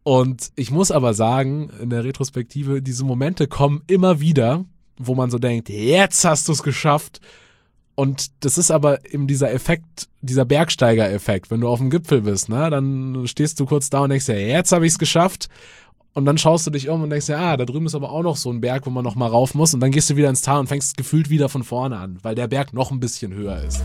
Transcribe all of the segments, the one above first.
Und ich muss aber sagen, in der Retrospektive, diese Momente kommen immer wieder, wo man so denkt, jetzt hast du es geschafft. Und das ist aber eben dieser Effekt, dieser Bergsteiger-Effekt. Wenn du auf dem Gipfel bist, ne, dann stehst du kurz da und denkst, ja, jetzt habe ich es geschafft. Und dann schaust du dich um und denkst, ja, da drüben ist aber auch noch so ein Berg, wo man noch mal rauf muss. Und dann gehst du wieder ins Tal und fängst gefühlt wieder von vorne an, weil der Berg noch ein bisschen höher ist.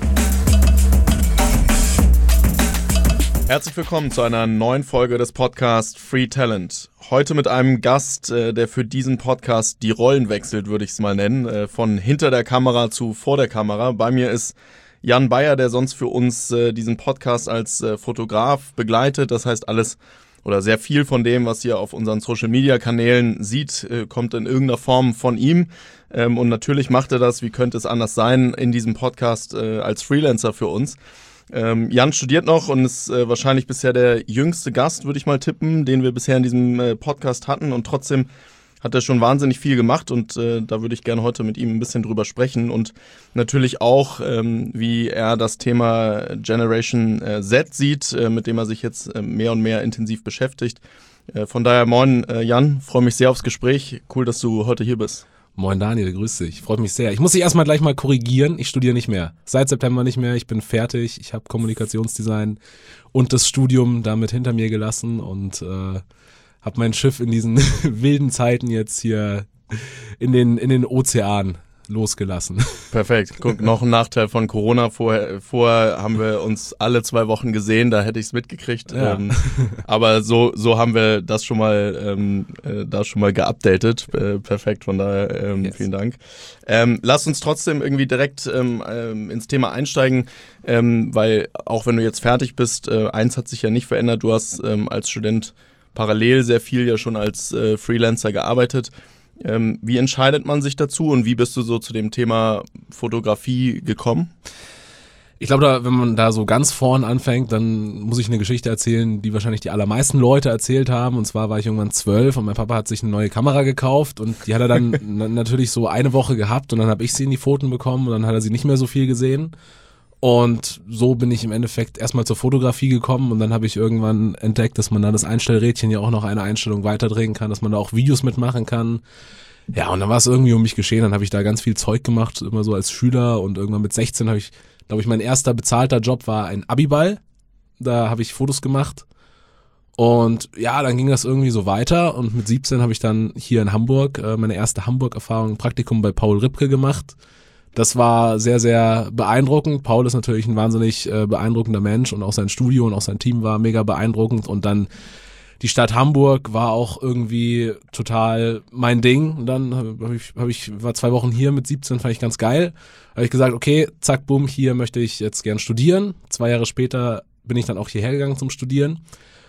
Herzlich willkommen zu einer neuen Folge des Podcasts Free Talent. Heute mit einem Gast, der für diesen Podcast die Rollen wechselt, würde ich es mal nennen, von hinter der Kamera zu vor der Kamera. Bei mir ist Jan Bayer, der sonst für uns diesen Podcast als Fotograf begleitet. Das heißt, alles oder sehr viel von dem, was ihr auf unseren Social-Media-Kanälen seht, kommt in irgendeiner Form von ihm. Und natürlich macht er das, wie könnte es anders sein, in diesem Podcast als Freelancer für uns. Jan studiert noch und ist wahrscheinlich bisher der jüngste Gast, würde ich mal tippen, den wir bisher in diesem Podcast hatten. Und trotzdem hat er schon wahnsinnig viel gemacht und da würde ich gerne heute mit ihm ein bisschen drüber sprechen. Und natürlich auch, wie er das Thema Generation Z sieht, mit dem er sich jetzt mehr und mehr intensiv beschäftigt. Von daher, moin Jan, freue mich sehr aufs Gespräch. Cool, dass du heute hier bist. Moin Daniel, grüß dich. Freut mich sehr. Ich muss dich erstmal gleich mal korrigieren. Ich studiere nicht mehr. Seit September nicht mehr. Ich bin fertig. Ich habe Kommunikationsdesign und das Studium damit hinter mir gelassen und habe mein Schiff in diesen wilden Zeiten jetzt hier in den Ozean losgelassen. Perfekt. Guck, noch ein Nachteil von Corona. Vorher haben wir uns alle 2 Wochen gesehen, da hätte ich es mitgekriegt. Ja. Aber so haben wir das schon mal geupdatet. Perfekt, von daher yes. Vielen Dank. Lass uns trotzdem irgendwie direkt ins Thema einsteigen, weil auch wenn du jetzt fertig bist, eins hat sich ja nicht verändert. Du hast als Student parallel sehr viel ja schon als Freelancer gearbeitet. Wie entscheidet man sich dazu und wie bist du so zu dem Thema Fotografie gekommen? Ich glaube, wenn man da so ganz vorn anfängt, dann muss ich eine Geschichte erzählen, die wahrscheinlich die allermeisten Leute erzählt haben. Und zwar war ich irgendwann 12 und mein Papa hat sich eine neue Kamera gekauft und die hat er dann natürlich so eine Woche gehabt und dann habe ich sie in die Pfoten bekommen und dann hat er sie nicht mehr so viel gesehen. Und so bin ich im Endeffekt erstmal zur Fotografie gekommen und dann habe ich irgendwann entdeckt, dass man da das Einstellrädchen ja auch noch eine Einstellung weiterdrehen kann, dass man da auch Videos mitmachen kann. Ja, und dann war es irgendwie um mich geschehen, dann habe ich da ganz viel Zeug gemacht, immer so als Schüler und irgendwann mit 16 habe ich, glaube ich, mein erster bezahlter Job war ein Abiball. Da habe ich Fotos gemacht und ja, dann ging das irgendwie so weiter und mit 17 habe ich dann hier in Hamburg meine erste Hamburg-Erfahrung, ein Praktikum bei Paul Ripke gemacht. Das war sehr, sehr beeindruckend. Paul ist natürlich ein wahnsinnig beeindruckender Mensch und auch sein Studio und auch sein Team war mega beeindruckend und dann die Stadt Hamburg war auch irgendwie total mein Ding. Und dann war 2 Wochen hier mit 17, fand ich ganz geil. Habe ich gesagt, okay, zack, bumm, hier möchte ich jetzt gern studieren. 2 Jahre später bin ich dann auch hierher gegangen zum Studieren.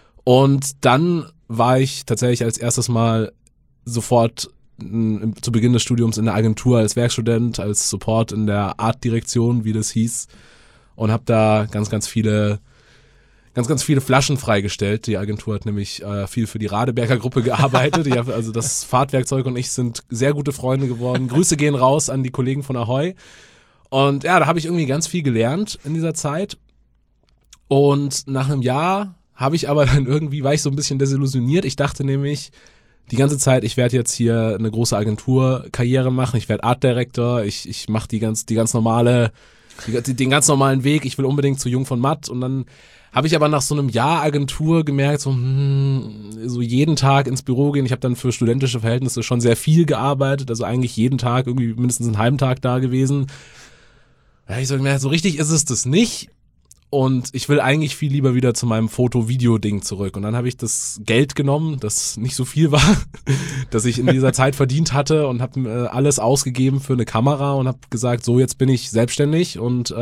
Und dann war ich tatsächlich als erstes Mal sofort zu Beginn des Studiums in der Agentur als Werkstudent, als Support in der Artdirektion, wie das hieß, und habe da ganz viele Flaschen freigestellt. Die Agentur hat nämlich viel für die Radeberger Gruppe gearbeitet. Also das Fahrtwerkzeug und ich sind sehr gute Freunde geworden. Grüße gehen raus an die Kollegen von Ahoi. Und ja, da habe ich irgendwie ganz viel gelernt in dieser Zeit. Und nach einem Jahr habe ich aber dann irgendwie, war ich so ein bisschen desillusioniert. Ich dachte nämlich die ganze Zeit, ich werde jetzt hier eine große Agenturkarriere machen, ich werde Art Director, ich mache den ganz normalen Weg, ich will unbedingt zu Jung von Matt und dann habe ich aber nach so einem Jahr Agentur gemerkt, so jeden Tag ins Büro gehen, ich habe dann für studentische Verhältnisse schon sehr viel gearbeitet, also eigentlich jeden Tag irgendwie mindestens einen halben Tag da gewesen. Da habe ich so gemerkt, so richtig ist es das nicht. Und ich will eigentlich viel lieber wieder zu meinem Foto-Video-Ding zurück. Und dann habe ich das Geld genommen, das nicht so viel war, das ich in dieser Zeit verdient hatte und habe alles ausgegeben für eine Kamera und habe gesagt, so jetzt bin ich selbstständig und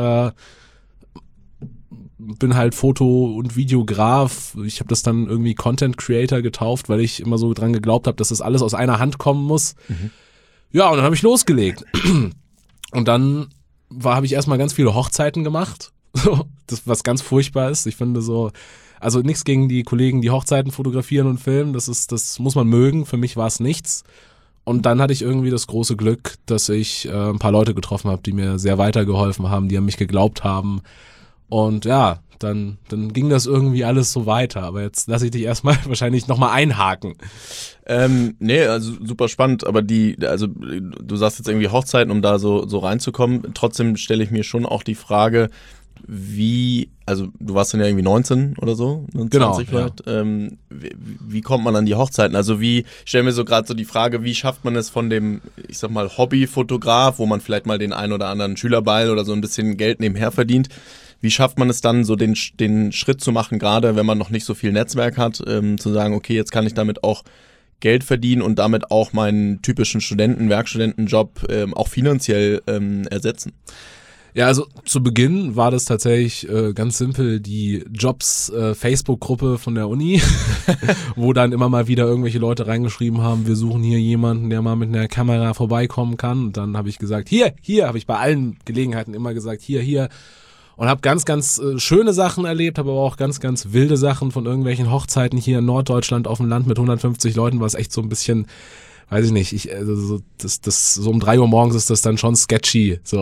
bin halt Foto- und Videograf. Ich habe das dann irgendwie Content Creator getauft, weil ich immer so dran geglaubt habe, dass das alles aus einer Hand kommen muss. Mhm. Ja, und dann habe ich losgelegt. Und dann habe ich erstmal ganz viele Hochzeiten gemacht. Das, was ganz furchtbar ist. Ich finde so, also nichts gegen die Kollegen, die Hochzeiten fotografieren und filmen, das muss man mögen. Für mich war es nichts. Und dann hatte ich irgendwie das große Glück, dass ich ein paar Leute getroffen habe, die mir sehr weitergeholfen haben, die an mich geglaubt haben. Und ja, dann ging das irgendwie alles so weiter. Aber jetzt lasse ich dich erstmal wahrscheinlich nochmal einhaken. Nee, also super spannend, aber also du sagst jetzt irgendwie Hochzeiten, um da so reinzukommen. Trotzdem stelle ich mir schon auch die Frage, also du warst dann ja irgendwie 19 oder so, 20 genau, vielleicht. Ja. Wie kommt man an die Hochzeiten? Also ich stelle mir so gerade so die Frage, wie schafft man es von dem, ich sag mal, Hobbyfotograf, wo man vielleicht mal den einen oder anderen Schülerbeil oder so ein bisschen Geld nebenher verdient, wie schafft man es dann so den Schritt zu machen, gerade wenn man noch nicht so viel Netzwerk hat, zu sagen, okay, jetzt kann ich damit auch Geld verdienen und damit auch meinen typischen Werkstudentenjob auch finanziell ersetzen? Ja, also zu Beginn war das tatsächlich ganz simpel die Jobs-Facebook-Gruppe von der Uni, wo dann immer mal wieder irgendwelche Leute reingeschrieben haben, wir suchen hier jemanden, der mal mit einer Kamera vorbeikommen kann. Und dann habe ich gesagt, hier, habe ich bei allen Gelegenheiten immer gesagt, hier. Und habe ganz, ganz schöne Sachen erlebt, habe aber auch ganz, ganz wilde Sachen von irgendwelchen Hochzeiten hier in Norddeutschland auf dem Land mit 150 Leuten, was echt so ein bisschen, weiß ich nicht, das so um 3 Uhr morgens ist das dann schon sketchy, so.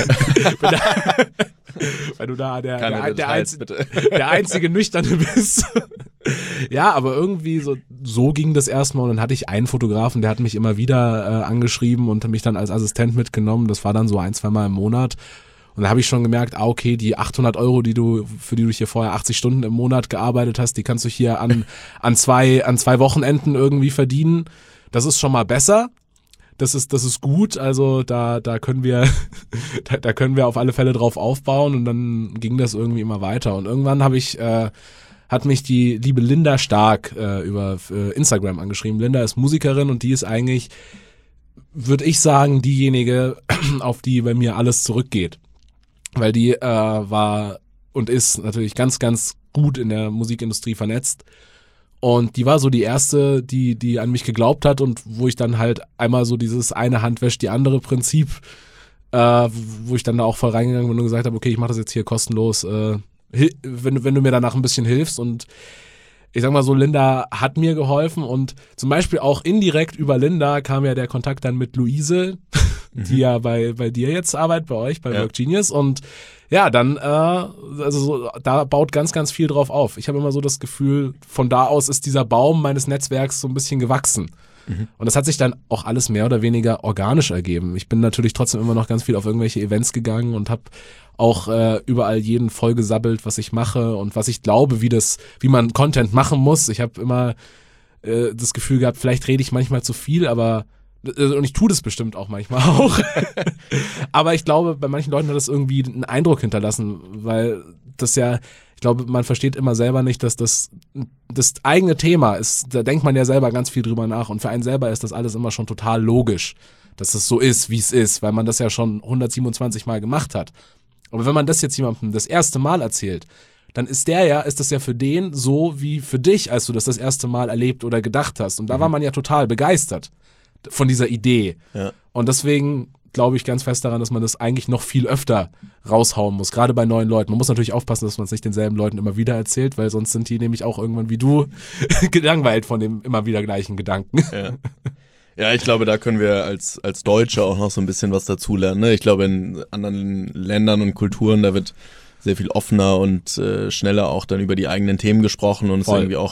Weil du da der einzige Nüchterne bist. Ja, aber irgendwie so ging das erstmal und dann hatte ich einen Fotografen, der hat mich immer wieder angeschrieben und mich dann als Assistent mitgenommen. Das war dann so 1-2 Mal im Monat. Und da habe ich schon gemerkt, okay, die 800 Euro, für die du hier vorher 80 Stunden im Monat gearbeitet hast, die kannst du hier an zwei Wochenenden irgendwie verdienen. Das ist schon mal besser. Das ist gut. Also da können wir auf alle Fälle drauf aufbauen und dann ging das irgendwie immer weiter. Und irgendwann hat mich die liebe Linda Stark über Instagram angeschrieben. Linda ist Musikerin und die ist eigentlich, würde ich sagen, diejenige, auf die bei mir alles zurückgeht. Weil die war und ist natürlich ganz, ganz gut in der Musikindustrie vernetzt. Und die war so die erste, die an mich geglaubt hat und wo ich dann halt einmal so dieses eine Hand wäscht die andere Prinzip, wo ich dann da auch voll reingegangen bin und gesagt habe, okay, ich mache das jetzt hier kostenlos, wenn du mir danach ein bisschen hilfst. Und ich sag mal so, Linda hat mir geholfen und zum Beispiel auch indirekt über Linda kam ja der Kontakt dann mit Luise, die ja bei dir jetzt arbeitet, bei euch, bei Work Genius. Und ja, dann, da baut ganz, ganz viel drauf auf. Ich habe immer so das Gefühl, von da aus ist dieser Baum meines Netzwerks so ein bisschen gewachsen. Und das hat sich dann auch alles mehr oder weniger organisch ergeben. Ich bin natürlich trotzdem immer noch ganz viel auf irgendwelche Events gegangen und habe auch überall jeden vollgesabbelt, was ich mache und was ich glaube, wie man Content machen muss. Ich habe immer das Gefühl gehabt, vielleicht rede ich manchmal zu viel, aber und ich tue das bestimmt auch manchmal auch. Aber ich glaube, bei manchen Leuten hat das irgendwie einen Eindruck hinterlassen, weil das ja, ich glaube, man versteht immer selber nicht, dass das eigene Thema ist. Da denkt man ja selber ganz viel drüber nach und für einen selber ist das alles immer schon total logisch, dass es so ist, wie es ist, weil man das ja schon 127 Mal gemacht hat. Aber wenn man das jetzt jemandem das erste Mal erzählt, dann ist das ja für den so wie für dich, als du das erste Mal erlebt oder gedacht hast. Und da war man ja total begeistert von dieser Idee. Ja. Und deswegen glaube ich ganz fest daran, dass man das eigentlich noch viel öfter raushauen muss, gerade bei neuen Leuten. Man muss natürlich aufpassen, dass man es nicht denselben Leuten immer wieder erzählt, weil sonst sind die nämlich auch irgendwann wie du gelangweilt von dem immer wieder gleichen Gedanken. Ja. Ja, ich glaube, da können wir als Deutsche auch noch so ein bisschen was dazulernen. Ne? Ich glaube, in anderen Ländern und Kulturen, da wird sehr viel offener und schneller auch dann über die eigenen Themen gesprochen und es ist irgendwie auch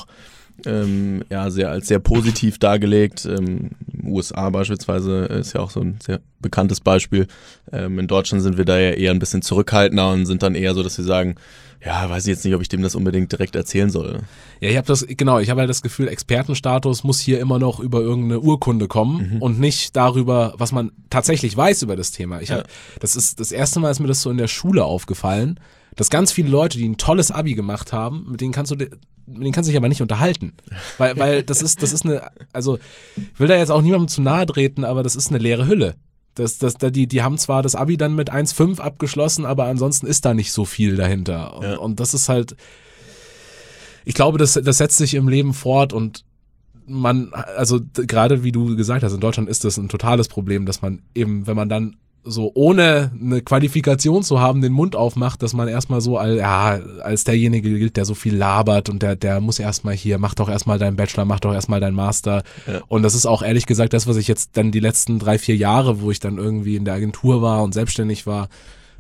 als sehr positiv dargelegt. USA beispielsweise ist ja auch so ein sehr bekanntes Beispiel. In Deutschland sind wir da ja eher ein bisschen zurückhaltender und sind dann eher so, dass wir sagen, ja, weiß ich jetzt nicht, ob ich dem das unbedingt direkt erzählen soll. Ja, ich habe halt das Gefühl, Expertenstatus muss hier immer noch über irgendeine Urkunde kommen und nicht darüber, was man tatsächlich weiß über das Thema. Das ist das erste Mal, ist mir das so in der Schule aufgefallen, dass ganz viele Leute, die ein tolles Abi gemacht haben, mit denen kannst du dich aber nicht unterhalten. Weil das ist eine, also ich will da jetzt auch niemandem zu nahe treten, aber das ist eine leere Hülle. Die haben zwar das Abi dann mit 1,5 abgeschlossen, aber ansonsten ist da nicht so viel dahinter. Und das ist halt, ich glaube, das setzt sich im Leben fort und also gerade wie du gesagt hast, in Deutschland ist das ein totales Problem, dass man eben, wenn man dann so ohne eine Qualifikation zu haben, den Mund aufmacht, dass man erstmal so als derjenige gilt, der so viel labert und der muss erstmal hier, mach doch erstmal deinen Bachelor, mach doch erstmal deinen Master. Ja. Und das ist auch ehrlich gesagt das, was ich jetzt dann die letzten 3-4 Jahre, wo ich dann irgendwie in der Agentur war und selbstständig war,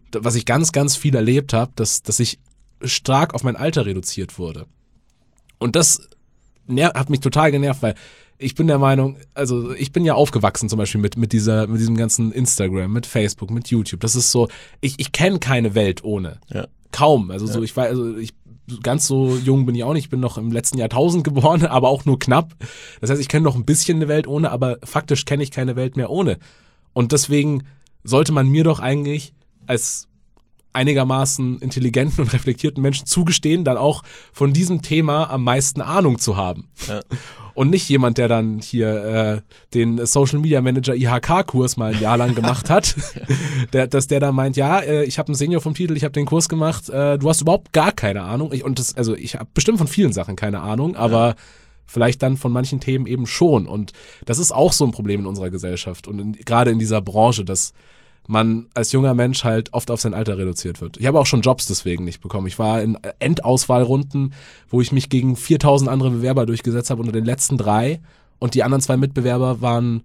was ich ganz, ganz viel erlebt habe, dass ich stark auf mein Alter reduziert wurde. Und das hat mich total genervt, weil ich bin der Meinung, also ich bin ja aufgewachsen zum Beispiel mit diesem ganzen Instagram, mit Facebook, mit YouTube. Das ist so, ich kenne keine Welt ohne. Ja. Kaum. Also so, ganz so jung bin ich auch nicht. Ich bin noch im letzten Jahrtausend geboren, aber auch nur knapp. Das heißt, ich kenne noch ein bisschen eine Welt ohne, aber faktisch kenne ich keine Welt mehr ohne. Und deswegen sollte man mir doch eigentlich als einigermaßen intelligenten und reflektierten Menschen zugestehen, dann auch von diesem Thema am meisten Ahnung zu haben. Ja. Und nicht jemand, der dann hier den Social Media Manager IHK-Kurs mal ein Jahr lang gemacht hat, dass der dann meint, ja, ich habe einen Senior vom Titel, ich habe den Kurs gemacht, du hast überhaupt gar keine Ahnung. Ich habe bestimmt von vielen Sachen keine Ahnung, aber vielleicht dann von manchen Themen eben schon. Und das ist auch so ein Problem in unserer Gesellschaft und gerade in dieser Branche, dass man als junger Mensch halt oft auf sein Alter reduziert wird. Ich habe auch schon Jobs deswegen nicht bekommen. Ich war in Endauswahlrunden, wo ich mich gegen 4000 andere Bewerber durchgesetzt habe unter den letzten 3 und die anderen 2 Mitbewerber waren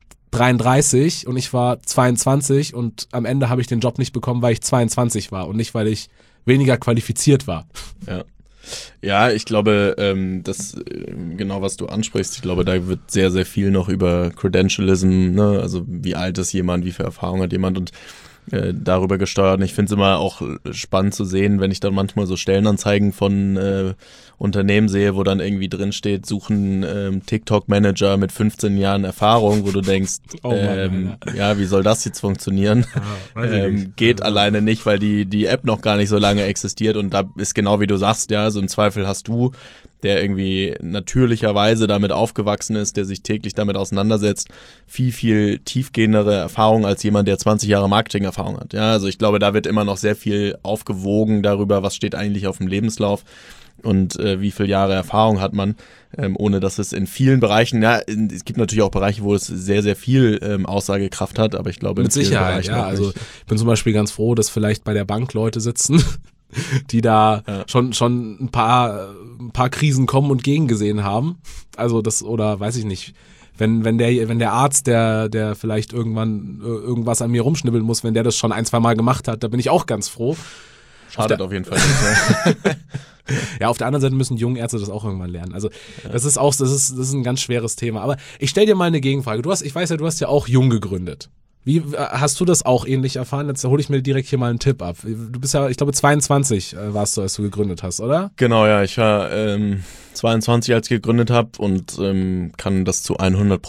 33 und ich war 22 und am Ende habe ich den Job nicht bekommen, weil ich 22 war und nicht, weil ich weniger qualifiziert war. Ja, ich glaube, genau was du ansprichst, ich glaube, da wird sehr, sehr viel noch über Credentialism, ne? Also wie alt ist jemand, wie viel Erfahrung hat jemand und darüber gesteuert. Und ich finde es immer auch spannend zu sehen, wenn ich dann manchmal so Stellenanzeigen von Unternehmen sehe, wo dann irgendwie drin steht, suchen TikTok-Manager mit 15 Jahren Erfahrung, wo du denkst, ja, wie soll das jetzt funktionieren? Geht alleine nicht, weil die App noch gar nicht so lange existiert und da ist genau wie du sagst, ja, so im Zweifel hast du, der irgendwie natürlicherweise damit aufgewachsen ist, der sich täglich damit auseinandersetzt, viel, viel tiefgehendere Erfahrung als jemand, der 20 Jahre Marketing-Erfahrung hat. Ja, also ich glaube, da wird immer noch sehr viel aufgewogen darüber, was steht eigentlich auf dem Lebenslauf und wie viele Jahre Erfahrung hat man, ohne dass es in vielen Bereichen, ja, es gibt natürlich auch Bereiche, wo es sehr, sehr viel Aussagekraft hat, aber ich glaube mit Sicherheit, ja, also ich bin zum Beispiel ganz froh, dass vielleicht bei der Bank Leute sitzen, die da schon ein paar Krisen kommen und gegengesehen haben. Also das, oder weiß ich nicht, wenn der Arzt, der vielleicht irgendwann irgendwas an mir rumschnibbeln muss, wenn der das schon 1-2 Mal gemacht hat, da bin ich auch ganz froh. Schadet auf jeden Fall nicht. Ja, auf der anderen Seite müssen junge Ärzte das auch irgendwann lernen. Also das ist ein ganz schweres Thema. Aber ich stelle dir mal eine Gegenfrage. Ich weiß ja, du hast ja auch jung gegründet. Wie hast du das auch ähnlich erfahren? Jetzt hole ich mir direkt hier mal einen Tipp ab. Du bist ja, ich glaube 22 warst du, als du gegründet hast, oder? Genau, ja, ich war 22, als ich gegründet habe und kann das zu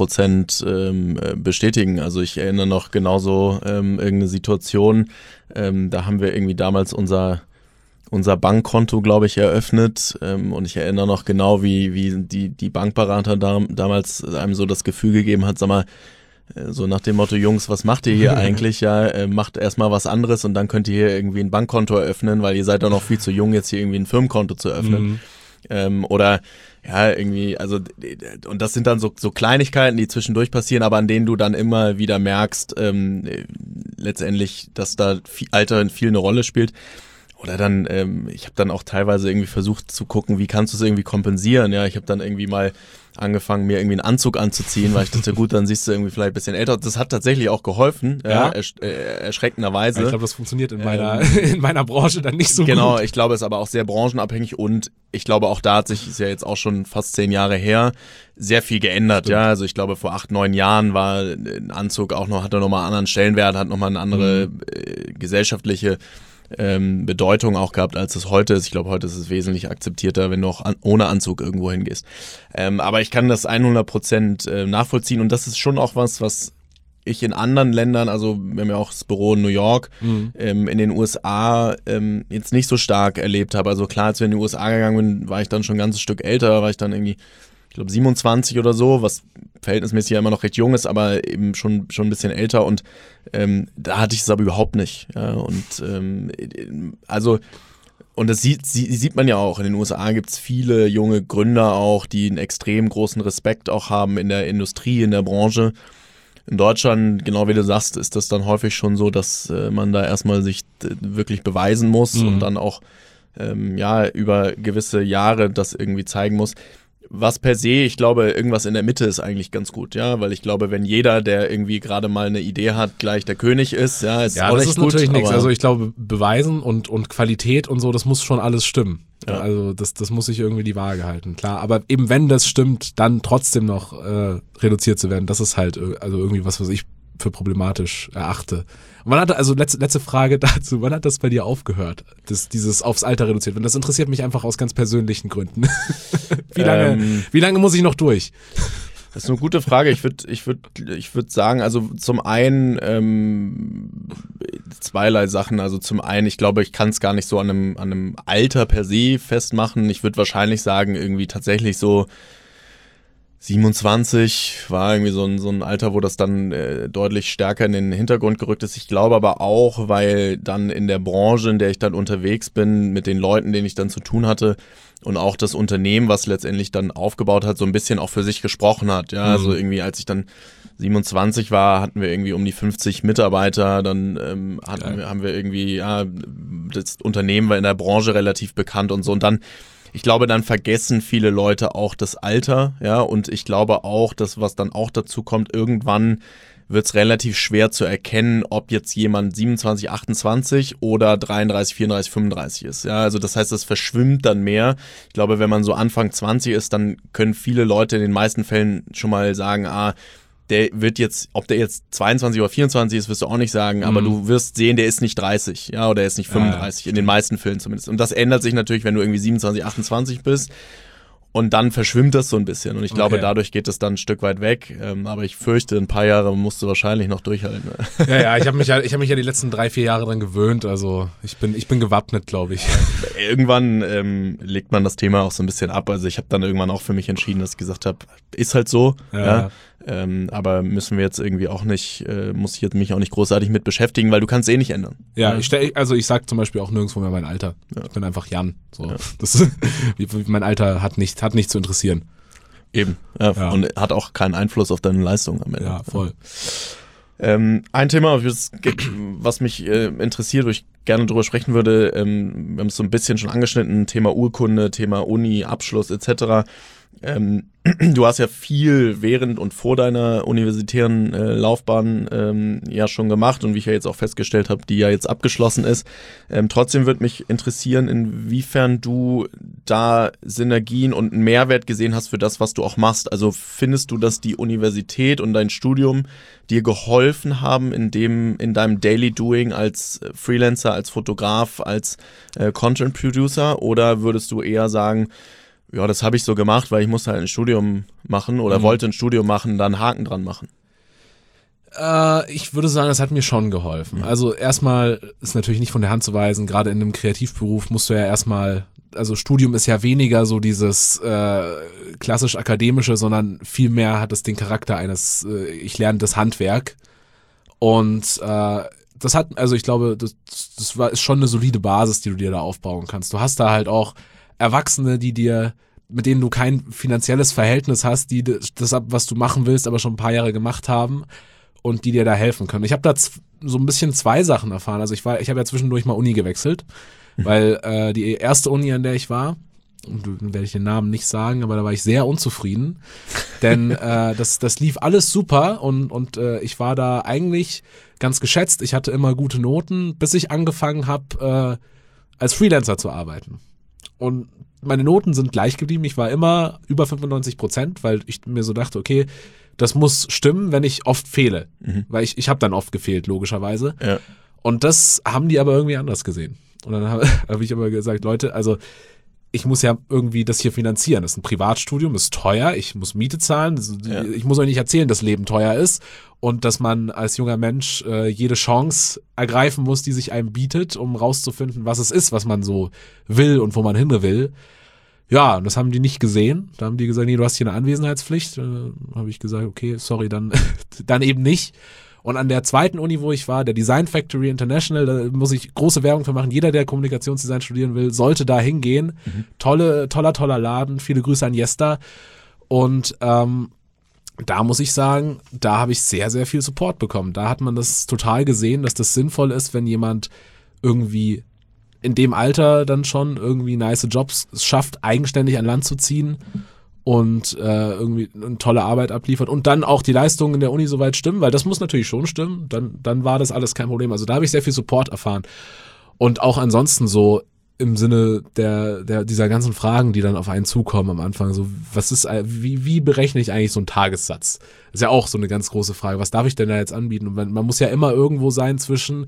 100% bestätigen. Also ich erinnere noch genauso irgendeine Situation, da haben wir irgendwie damals unser Bankkonto, glaube ich, eröffnet und ich erinnere noch genau, wie die Bankberater damals einem so das Gefühl gegeben hat, sag mal, so nach dem Motto, Jungs, was macht ihr hier eigentlich? Ja, macht erstmal was anderes und dann könnt ihr hier irgendwie ein Bankkonto eröffnen, weil ihr seid doch noch viel zu jung, jetzt hier irgendwie ein Firmenkonto zu öffnen. Oder ja, irgendwie, also und das sind dann so Kleinigkeiten, die zwischendurch passieren, aber an denen du dann immer wieder merkst, letztendlich, dass da Alter viel eine Rolle spielt. Oder dann, ich habe dann auch teilweise irgendwie versucht zu gucken, wie kannst du es irgendwie kompensieren? Ja, ich habe dann irgendwie mal angefangen, mir irgendwie einen Anzug anzuziehen, weil ich dachte, gut, dann siehst du irgendwie vielleicht ein bisschen älter. Das hat tatsächlich auch geholfen, ja? Erschreckenderweise. Ich glaube, das funktioniert in meiner Branche dann nicht so gut. Genau, ich glaube, es ist aber auch sehr branchenabhängig und ich glaube, auch da hat sich, ist ja jetzt auch schon fast 10 Jahre her, sehr viel geändert. Stimmt. Ja, also ich glaube, vor 8, 9 Jahren war ein Anzug auch noch, hatte nochmal einen anderen Stellenwert, hat nochmal eine andere gesellschaftliche Bedeutung auch gehabt, als es heute ist. Ich glaube, heute ist es wesentlich akzeptierter, wenn du auch ohne Anzug irgendwo hingehst. Aber ich kann das 100% nachvollziehen und das ist schon auch was ich in anderen Ländern, also wir haben ja auch das Büro in New York, in den USA jetzt nicht so stark erlebt habe. Also klar, als wir in die USA gegangen sind, war ich dann schon ein ganzes Stück älter, war ich dann irgendwie, ich glaube 27 oder so, was verhältnismäßig ja immer noch recht jung ist, aber eben schon ein bisschen älter und da hatte ich es aber überhaupt nicht. Ja, und also und das sieht man ja auch. In den USA gibt es viele junge Gründer auch, die einen extrem großen Respekt auch haben in der Industrie, in der Branche. In Deutschland, genau wie du sagst, ist das dann häufig schon so, dass man da erstmal sich wirklich beweisen muss und dann auch über gewisse Jahre das irgendwie zeigen muss. Was per se, ich glaube, irgendwas in der Mitte ist eigentlich ganz gut, ja, weil ich glaube, wenn jeder, der irgendwie gerade mal eine Idee hat, gleich der König ist, ja, ist ja, auch das nicht ist gut. natürlich nichts. Also ich glaube, Beweisen und Qualität und so, das muss schon alles stimmen. Ja. Also das muss sich irgendwie die Waage halten, klar. Aber eben wenn das stimmt, dann trotzdem noch reduziert zu werden, das ist halt also irgendwie was ich für problematisch erachte. Und wann hat, also letzte Frage dazu, wann hat das bei dir aufgehört, dieses aufs Alter reduziert werden? Das interessiert mich einfach aus ganz persönlichen Gründen. Wie lange muss ich noch durch? Das ist eine gute Frage. Ich würd sagen, also zum einen zweierlei Sachen. Also zum einen, ich glaube, ich kann es gar nicht so an einem Alter per se festmachen. Ich würde wahrscheinlich sagen, irgendwie tatsächlich so 27 war irgendwie so ein Alter, wo das dann deutlich stärker in den Hintergrund gerückt ist. Ich glaube aber auch, weil dann in der Branche, in der ich dann unterwegs bin, mit den Leuten, denen ich dann zu tun hatte und auch das Unternehmen, was letztendlich dann aufgebaut hat, so ein bisschen auch für sich gesprochen hat. Ja, also irgendwie, als ich dann 27 war, hatten wir irgendwie um die 50 Mitarbeiter, dann haben wir irgendwie, ja, das Unternehmen war in der Branche relativ bekannt und so, und dann ich glaube, dann vergessen viele Leute auch das Alter, ja, und ich glaube auch, dass was dann auch dazu kommt, irgendwann wird es relativ schwer zu erkennen, ob jetzt jemand 27, 28 oder 33, 34, 35 ist, ja, also das heißt, es verschwimmt dann mehr. Ich glaube, wenn man so Anfang 20 ist, dann können viele Leute in den meisten Fällen schon mal sagen, der wird jetzt, ob der jetzt 22 oder 24 ist, wirst du auch nicht sagen, aber du wirst sehen, der ist nicht 30, ja, oder er ist nicht 35, in den meisten Fällen zumindest. Und das ändert sich natürlich, wenn du irgendwie 27, 28 bist, und dann verschwimmt das so ein bisschen. Und ich glaube, dadurch geht es dann ein Stück weit weg. Aber ich fürchte, ein paar Jahre musst du wahrscheinlich noch durchhalten. Ja, ich habe mich ja die letzten 3-4 Jahre dran gewöhnt. Also ich bin gewappnet, glaube ich. Irgendwann legt man das Thema auch so ein bisschen ab. Also ich habe dann irgendwann auch für mich entschieden, dass ich gesagt habe, ist halt so. Ja. Aber müssen wir jetzt irgendwie auch nicht, muss ich jetzt mich auch nicht großartig mit beschäftigen, weil du kannst nicht ändern. Ja, ich sag zum Beispiel auch nirgendwo mehr mein Alter. Ja. Ich bin einfach Jan. So. Ja. Mein Alter hat nicht zu interessieren. Eben. Ja. Und hat auch keinen Einfluss auf deine Leistung am Ende. Ja, voll. Ein Thema, was mich interessiert, wo ich gerne drüber sprechen würde, wir haben es so ein bisschen schon angeschnitten, Thema Urkunde, Thema Uni, Abschluss etc. Du hast ja viel während und vor deiner universitären Laufbahn ja schon gemacht, und wie ich ja jetzt auch festgestellt habe, die ja jetzt abgeschlossen ist. Trotzdem würde mich interessieren, inwiefern du da Synergien und einen Mehrwert gesehen hast für das, was du auch machst. Also findest du, dass die Universität und dein Studium dir geholfen haben in deinem Daily Doing als Freelancer, als Fotograf, als Content Producer, oder würdest du eher sagen, ja, das habe ich so gemacht, weil ich musste halt ein Studium machen oder wollte ein Studium machen, dann Haken dran machen? Ich würde sagen, das hat mir schon geholfen. Also erstmal ist natürlich nicht von der Hand zu weisen, gerade in einem Kreativberuf musst du ja erstmal, also Studium ist ja weniger so dieses klassisch akademische, sondern vielmehr hat es den Charakter eines, ich lerne das Handwerk. Und das hat, also ich glaube, das ist schon eine solide Basis, die du dir da aufbauen kannst. Du hast da halt auch Erwachsene, mit denen du kein finanzielles Verhältnis hast, die das, was du machen willst, aber schon ein paar Jahre gemacht haben und die dir da helfen können. Ich habe da so ein bisschen 2 Sachen erfahren. Also ich habe ja zwischendurch mal Uni gewechselt, weil die erste Uni, an der ich war, und dann werde ich den Namen nicht sagen, aber da war ich sehr unzufrieden, denn das lief alles super und ich war da eigentlich ganz geschätzt. Ich hatte immer gute Noten, bis ich angefangen habe, als Freelancer zu arbeiten. Und meine Noten sind gleich geblieben. Ich war immer über 95%, weil ich mir so dachte, okay, das muss stimmen, wenn ich oft fehle. Weil ich habe dann oft gefehlt, logischerweise. Ja. Und das haben die aber irgendwie anders gesehen. Und dann habe ich aber gesagt, Leute, also ich muss ja irgendwie das hier finanzieren. Das ist ein Privatstudium, ist teuer, ich muss Miete zahlen. Ich muss euch nicht erzählen, dass Leben teuer ist und dass man als junger Mensch jede Chance ergreifen muss, die sich einem bietet, um rauszufinden, was es ist, was man so will und wo man hin will. Ja, und das haben die nicht gesehen. Da haben die gesagt, nee, du hast hier eine Anwesenheitspflicht. Habe ich gesagt, okay, sorry, dann eben nicht. Und an der zweiten Uni, wo ich war, der Design Factory International, da muss ich große Werbung für machen. Jeder, der Kommunikationsdesign studieren will, sollte da hingehen. Toller Laden. Viele Grüße an Jesta. Und da muss ich sagen, da habe ich sehr, sehr viel Support bekommen. Da hat man das total gesehen, dass das sinnvoll ist, wenn jemand irgendwie in dem Alter dann schon irgendwie nice Jobs schafft, eigenständig an Land zu ziehen und irgendwie eine tolle Arbeit abliefert und dann auch die Leistungen in der Uni soweit stimmen, weil das muss natürlich schon stimmen, dann war das alles kein Problem. Also da habe ich sehr viel Support erfahren und auch ansonsten so im Sinne dieser ganzen Fragen, die dann auf einen zukommen am Anfang, so wie berechne ich eigentlich so einen Tagessatz? Ist ja auch so eine ganz große Frage. Was darf ich denn da jetzt anbieten? Und man muss ja immer irgendwo sein zwischen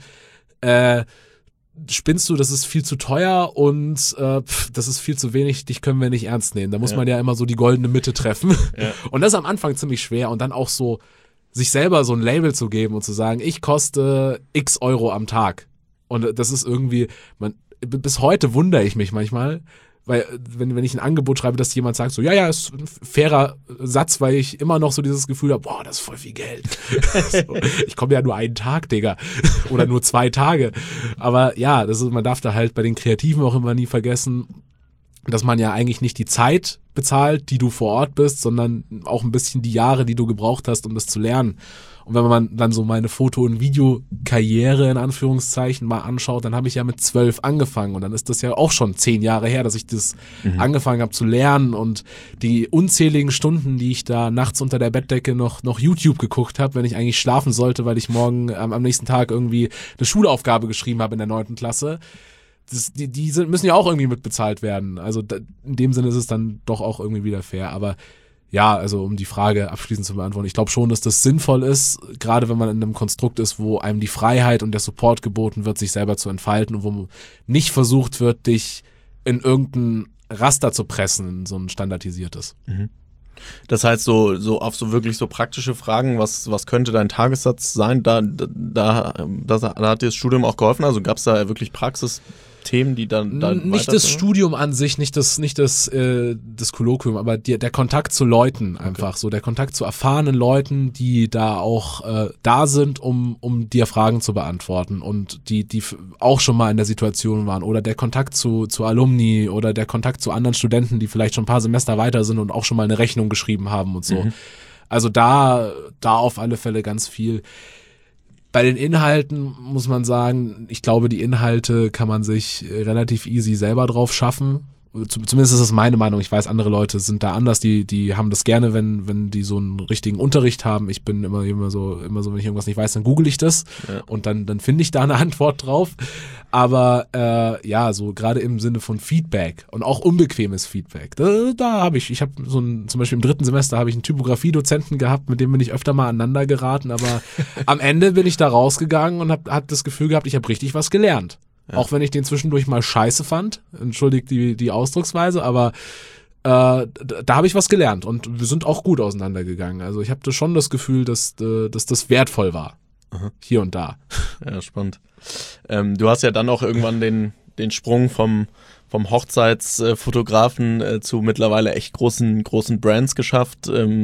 spinnst du, das ist viel zu teuer und das ist viel zu wenig, dich können wir nicht ernst nehmen. Da muss man ja immer so die goldene Mitte treffen. Ja. Und das ist am Anfang ziemlich schwer und dann auch so sich selber so ein Label zu geben und zu sagen, ich koste x Euro am Tag. Und das ist irgendwie, bis heute wundere ich mich manchmal, weil wenn ich ein Angebot schreibe, dass jemand sagt so, ja, ist ein fairer Satz, weil ich immer noch so dieses Gefühl habe, boah, das ist voll viel Geld. So, ich komme ja nur einen Tag, Digga. Oder nur 2 Tage. Aber ja, man darf da halt bei den Kreativen auch immer nie vergessen, dass man ja eigentlich nicht die Zeit bezahlt, die du vor Ort bist, sondern auch ein bisschen die Jahre, die du gebraucht hast, um das zu lernen. Und wenn man dann so meine Foto- und Videokarriere in Anführungszeichen mal anschaut, dann habe ich ja mit 12 angefangen und dann ist das ja auch schon 10 Jahre her, dass ich das angefangen habe zu lernen und die unzähligen Stunden, die ich da nachts unter der Bettdecke noch YouTube geguckt habe, wenn ich eigentlich schlafen sollte, weil ich morgen am nächsten Tag irgendwie eine Schulaufgabe geschrieben habe in der 9. Klasse. Die müssen ja auch irgendwie mitbezahlt werden. Also in dem Sinne ist es dann doch auch irgendwie wieder fair. Aber ja, also um die Frage abschließend zu beantworten, ich glaube schon, dass das sinnvoll ist, gerade wenn man in einem Konstrukt ist, wo einem die Freiheit und der Support geboten wird, sich selber zu entfalten und wo nicht versucht wird, dich in irgendein Raster zu pressen, in so ein standardisiertes. Das heißt, so auf so wirklich so praktische Fragen, was könnte dein Tagessatz sein, da hat dir das Studium auch geholfen? Also gab es da wirklich Praxisthemen, die dann nicht das Studium an sich, nicht das Kolloquium, aber der Kontakt zu Leuten einfach, so der Kontakt zu erfahrenen Leuten, die da auch da sind, um dir Fragen zu beantworten und die auch schon mal in der Situation waren oder der Kontakt zu Alumni oder der Kontakt zu anderen Studenten, die vielleicht schon ein paar Semester weiter sind und auch schon mal eine Rechnung geschrieben haben und so. Also da auf alle Fälle ganz viel. Bei den Inhalten muss man sagen, ich glaube, die Inhalte kann man sich relativ easy selber drauf schaffen. Zumindest ist das meine Meinung. Ich weiß, andere Leute sind da anders. Die haben das gerne, wenn die so einen richtigen Unterricht haben. Ich bin immer so, wenn ich irgendwas nicht weiß, dann google ich das und dann finde ich da eine Antwort drauf. Aber ja, so gerade im Sinne von Feedback und auch unbequemes Feedback. Da habe ich habe zum Beispiel im 3. Semester habe ich einen Typografie-Dozenten gehabt, mit dem bin ich öfter mal aneinander geraten. Aber am Ende bin ich da rausgegangen und habe das Gefühl gehabt, ich habe richtig was gelernt. Ja. Auch wenn ich den zwischendurch mal scheiße fand, entschuldigt die Ausdrucksweise, aber da habe ich was gelernt und wir sind auch gut auseinandergegangen. Also ich habe schon das Gefühl, dass das wertvoll war, hier und da. Ja, spannend. Du hast ja dann auch irgendwann den Sprung vom Hochzeitsfotografen zu mittlerweile echt großen Brands geschafft.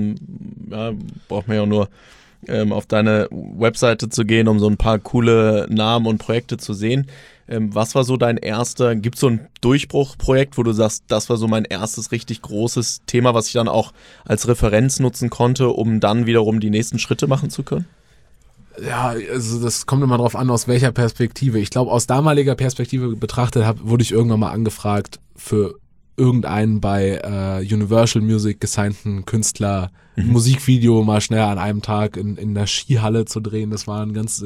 Braucht man ja nur auf deine Webseite zu gehen, um so ein paar coole Namen und Projekte zu sehen. Was war so dein erster, gibt es so ein Durchbruchprojekt, wo du sagst, das war so mein erstes richtig großes Thema, was ich dann auch als Referenz nutzen konnte, um dann wiederum die nächsten Schritte machen zu können? Ja, also das kommt immer drauf an, aus welcher Perspektive. Ich glaube, aus damaliger Perspektive betrachtet wurde ich irgendwann mal angefragt für irgendeinen bei Universal Music gesignten Künstler ein Musikvideo mal schnell an einem Tag in der Skihalle zu drehen. Das war ein ganz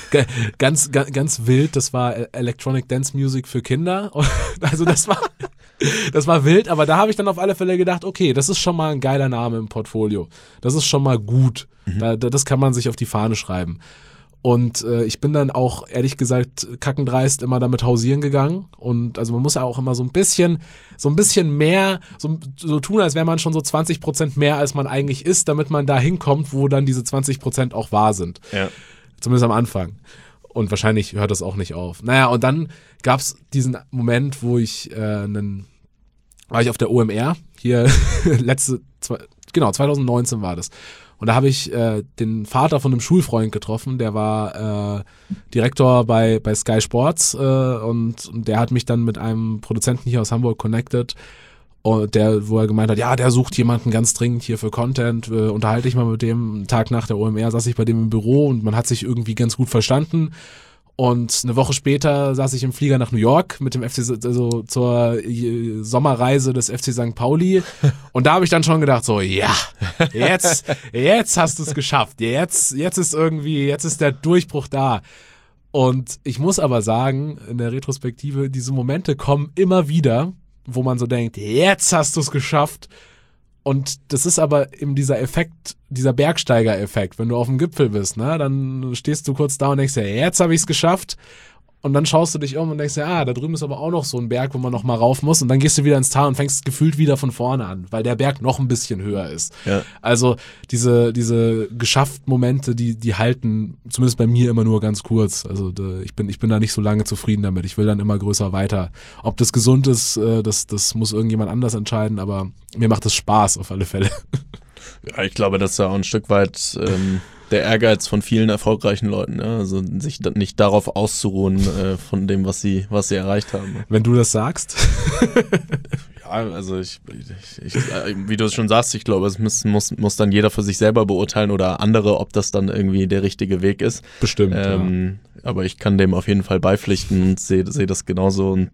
wild. Das war Electronic Dance Music für Kinder. Also das war wild, aber da habe ich dann auf alle Fälle gedacht, okay, das ist schon mal ein geiler Name im Portfolio. Das ist schon mal gut. Das kann man sich auf die Fahne schreiben. Und ich bin dann auch, ehrlich gesagt, kackendreist immer damit hausieren gegangen. Und also man muss ja auch immer so ein bisschen mehr, so tun, als wäre man schon so 20% mehr, als man eigentlich ist, damit man da hinkommt, wo dann diese 20% auch wahr sind. Ja. Zumindest am Anfang. Und wahrscheinlich hört das auch nicht auf. Naja, und dann gab es diesen Moment, wo war ich auf der OMR, hier 2019 war das. Und da habe ich den Vater von einem Schulfreund getroffen, der war Direktor bei Sky Sports und der hat mich dann mit einem Produzenten hier aus Hamburg connected, wo er gemeint hat, ja, der sucht jemanden ganz dringend hier für Content, unterhalte ich mal mit dem. Einen Tag nach der OMR saß ich bei dem im Büro und man hat sich irgendwie ganz gut verstanden Und eine Woche später saß ich im Flieger nach New York mit dem FC, also zur Sommerreise des FC St. Pauli. Und da habe ich dann schon gedacht, so, ja, jetzt hast du es geschafft. Jetzt ist der Durchbruch da. Und ich muss aber sagen, in der Retrospektive, diese Momente kommen immer wieder, wo man so denkt, jetzt hast du es geschafft. Und das ist aber eben dieser Effekt, dieser Bergsteiger-Effekt. Wenn du auf dem Gipfel bist, ne, dann stehst du kurz da und denkst dir, jetzt habe ich es geschafft. Und dann schaust du dich um und denkst dir, da drüben ist aber auch noch so ein Berg, wo man noch mal rauf muss. Und dann gehst du wieder ins Tal und fängst gefühlt wieder von vorne an, weil der Berg noch ein bisschen höher ist. Ja. Also diese geschafft Momente, die halten zumindest bei mir immer nur ganz kurz. Also ich bin da nicht so lange zufrieden damit. Ich will dann immer größer weiter. Ob das gesund ist, das muss irgendjemand anders entscheiden, aber mir macht das Spaß auf alle Fälle. Ja, ich glaube, das ist ja auch ein Stück weit der Ehrgeiz von vielen erfolgreichen Leuten, ja? Also sich nicht darauf auszuruhen von dem, was sie erreicht haben. Wenn du das sagst. Ja, also ich wie du es schon sagst, ich glaube, es muss dann jeder für sich selber beurteilen oder andere, ob das dann irgendwie der richtige Weg ist. Bestimmt, ja. Aber ich kann dem auf jeden Fall beipflichten und sehe das genauso und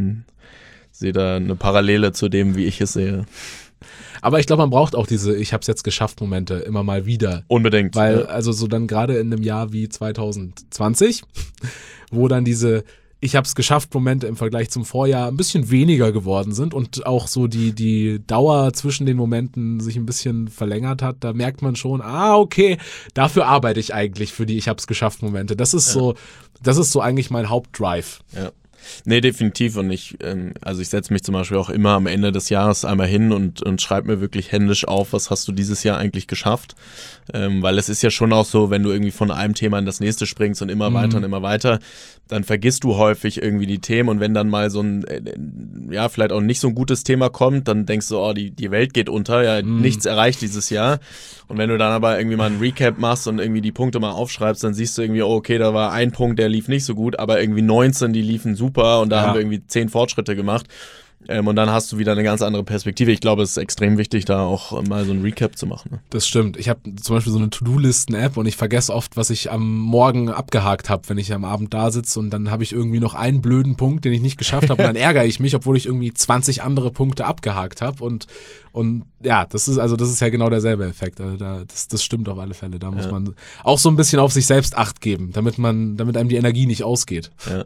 sehe da eine Parallele zu dem, wie ich es sehe. Aber ich glaube, man braucht auch diese Ich hab's jetzt geschafft Momente immer mal wieder. Unbedingt. Weil, also so dann gerade in einem Jahr wie 2020, wo dann diese Ich hab's geschafft Momente im Vergleich zum Vorjahr ein bisschen weniger geworden sind und auch so die Dauer zwischen den Momenten sich ein bisschen verlängert hat, da merkt man schon, okay, dafür arbeite ich eigentlich für die Ich hab's geschafft Momente. Das ist so eigentlich mein Hauptdrive. Ja. Nee, definitiv. Und ich setze mich zum Beispiel auch immer am Ende des Jahres einmal hin und schreibe mir wirklich händisch auf, was hast du dieses Jahr eigentlich geschafft. Weil es ist ja schon auch so, wenn du irgendwie von einem Thema in das nächste springst und immer weiter und immer weiter, dann vergisst du häufig irgendwie die Themen und wenn dann mal so ein, vielleicht auch nicht so ein gutes Thema kommt, dann denkst du, die Welt geht unter, nichts erreicht dieses Jahr. Und wenn du dann aber irgendwie mal einen Recap machst und irgendwie die Punkte mal aufschreibst, dann siehst du irgendwie, okay, da war ein Punkt, der lief nicht so gut, aber irgendwie 19, die liefen super und da haben wir irgendwie 10 Fortschritte gemacht. Und dann hast du wieder eine ganz andere Perspektive. Ich glaube, es ist extrem wichtig, da auch mal so ein Recap zu machen. Ne? Das stimmt. Ich habe zum Beispiel so eine To-Do-Listen-App und ich vergesse oft, was ich am Morgen abgehakt habe, wenn ich am Abend da sitze und dann habe ich irgendwie noch einen blöden Punkt, den ich nicht geschafft habe und dann ärgere ich mich, obwohl ich irgendwie 20 andere Punkte abgehakt habe und ja, das ist ja genau derselbe Effekt. Also das stimmt auf alle Fälle. Da muss man auch so ein bisschen auf sich selbst Acht geben, damit einem die Energie nicht ausgeht. Ja.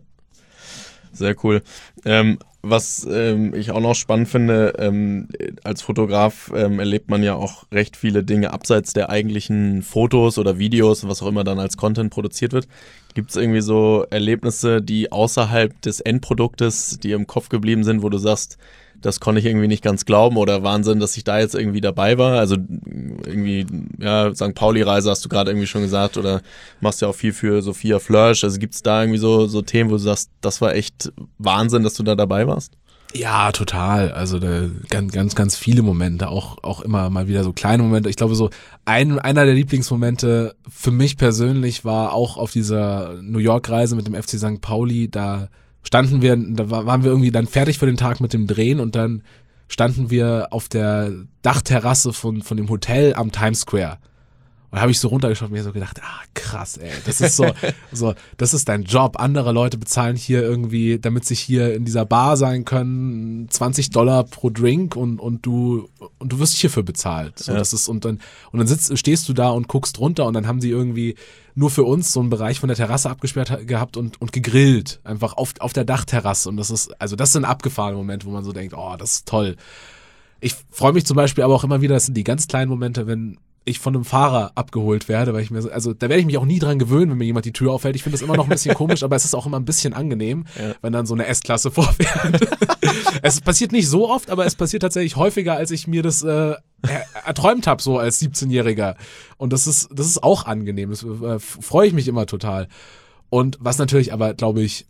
Sehr cool. Was ich auch noch spannend finde, als Fotograf erlebt man ja auch recht viele Dinge abseits der eigentlichen Fotos oder Videos, was auch immer dann als Content produziert wird. Gibt es irgendwie so Erlebnisse, die außerhalb des Endproduktes, die im Kopf geblieben sind, wo du sagst, das konnte ich irgendwie nicht ganz glauben oder Wahnsinn, dass ich da jetzt irgendwie dabei war? Also irgendwie, St. Pauli-Reise hast du gerade irgendwie schon gesagt oder machst ja auch viel für Sophia Flörsch. Also gibt es da irgendwie so Themen, wo du sagst, das war echt Wahnsinn, dass du da dabei warst? Ja, total. Also ganz, ganz viele Momente, auch immer mal wieder so kleine Momente. Ich glaube, so einer der Lieblingsmomente für mich persönlich war auch auf dieser New York-Reise mit dem FC St. Pauli, da waren wir irgendwie dann fertig für den Tag mit dem Drehen und dann standen wir auf der Dachterrasse von dem Hotel am Times Square. Und da habe ich so runtergeschaut und mir so gedacht, krass, ey, das ist das ist dein Job. Andere Leute bezahlen hier irgendwie, damit sie hier in dieser Bar sein können, $20 pro Drink und du wirst hierfür bezahlt. So, das ist, und dann stehst du da und guckst runter und dann haben sie irgendwie nur für uns so einen Bereich von der Terrasse abgesperrt gehabt und gegrillt. Einfach auf der Dachterrasse. Und das sind abgefahrene Momente, wo man so denkt, das ist toll. Ich freue mich zum Beispiel aber auch immer wieder, das sind die ganz kleinen Momente, wenn ich von einem Fahrer abgeholt werde, weil da werde ich mich auch nie dran gewöhnen, wenn mir jemand die Tür aufhält. Ich finde das immer noch ein bisschen komisch, aber es ist auch immer ein bisschen angenehm, wenn dann so eine S-Klasse vorfährt. Es passiert nicht so oft, aber es passiert tatsächlich häufiger, als ich mir das erträumt habe, so als 17-Jähriger. Und das ist auch angenehm. Das freue ich mich immer total. Und was natürlich aber, glaube ich,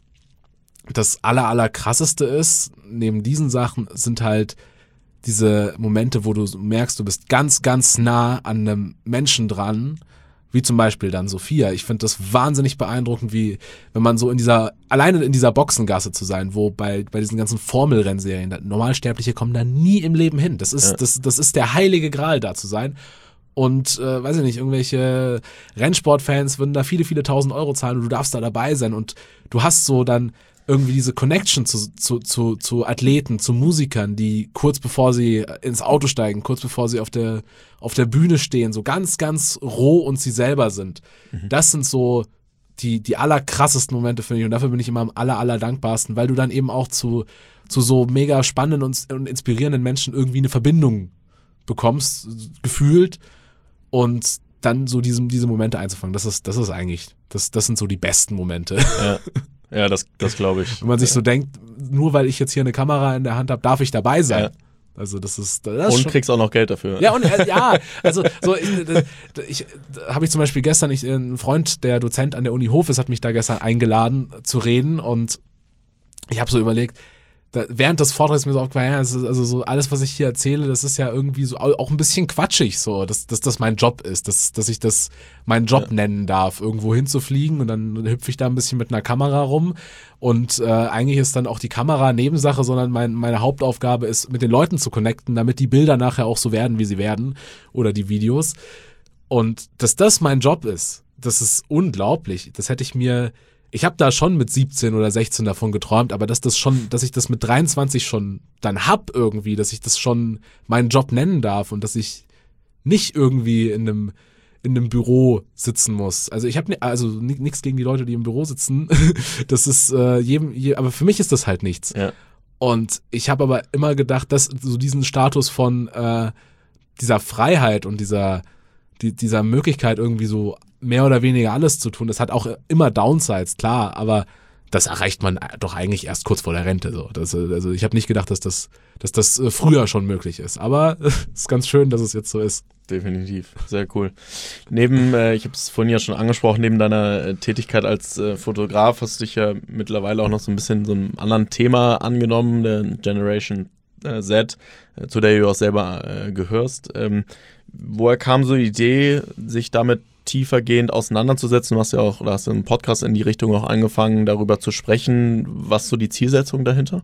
das krasseste ist, neben diesen Sachen, sind halt diese Momente, wo du merkst, du bist ganz, ganz nah an einem Menschen dran, wie zum Beispiel dann Sophia. Ich finde das wahnsinnig beeindruckend, wie, wenn man so alleine in dieser Boxengasse zu sein, wo bei diesen ganzen Formelrennserien, Normalsterbliche kommen da nie im Leben hin. Das ist der heilige Gral, da zu sein. und, weiß ich nicht, irgendwelche Rennsportfans würden da viele, viele tausend Euro zahlen und du darfst da dabei sein und du hast so dann irgendwie diese Connection zu Athleten, zu Musikern, die kurz bevor sie ins Auto steigen, kurz bevor sie auf der Bühne stehen, so ganz, ganz roh und sie selber sind. Das sind so die allerkrassesten Momente, finde ich, und dafür bin ich immer am aller dankbarsten, weil du dann eben auch zu so mega spannenden und inspirierenden Menschen irgendwie eine Verbindung bekommst, gefühlt, und dann so diese Momente einzufangen. Das ist eigentlich, das sind so die besten Momente. Ja, das glaube ich. Wenn man sich so denkt, nur weil ich jetzt hier eine Kamera in der Hand habe, darf ich dabei sein. Ja. Also das ist und schon, kriegst auch noch Geld dafür. Ja, und also so ich habe ich zum Beispiel gestern, ein Freund, der Dozent an der Uni Hof ist, hat mich da gestern eingeladen zu reden, und ich habe so überlegt, während des Vortrags ist mir so aufgefallen, also so alles, was ich hier erzähle, das ist ja irgendwie so auch ein bisschen quatschig, so, dass das mein Job ist, dass ich das meinen Job nennen darf, irgendwo hinzufliegen, und dann hüpfe ich da ein bisschen mit einer Kamera rum, und eigentlich ist dann auch die Kamera Nebensache, sondern meine Hauptaufgabe ist, mit den Leuten zu connecten, damit die Bilder nachher auch so werden, wie sie werden, oder die Videos. Und dass das mein Job ist, das ist unglaublich. Das hätte ich habe da schon mit 17 oder 16 davon geträumt, aber dass ich das mit 23 schon dann hab irgendwie, dass ich das schon meinen Job nennen darf und dass ich nicht irgendwie in einem Büro sitzen muss. Also ich habe nichts gegen die Leute, die im Büro sitzen. Das ist aber für mich ist das halt nichts. Ja. Und ich habe aber immer gedacht, dass so diesen Status von dieser Freiheit und dieser Möglichkeit, irgendwie so mehr oder weniger alles zu tun, das hat auch immer Downsides, klar, aber das erreicht man doch eigentlich erst kurz vor der Rente. So. Also ich habe nicht gedacht, dass das früher schon möglich ist, aber es ist ganz schön, dass es jetzt so ist. Definitiv, sehr cool. Ich habe es vorhin ja schon angesprochen, neben deiner Tätigkeit als Fotograf hast du dich ja mittlerweile auch noch so ein bisschen so einem anderen Thema angenommen, der Generation Z, zu der du auch selber gehörst. Woher kam so die Idee, sich damit tiefergehend auseinanderzusetzen? Du hast ja auch, oder hast einen Podcast in die Richtung auch angefangen, darüber zu sprechen. Was so die Zielsetzung dahinter?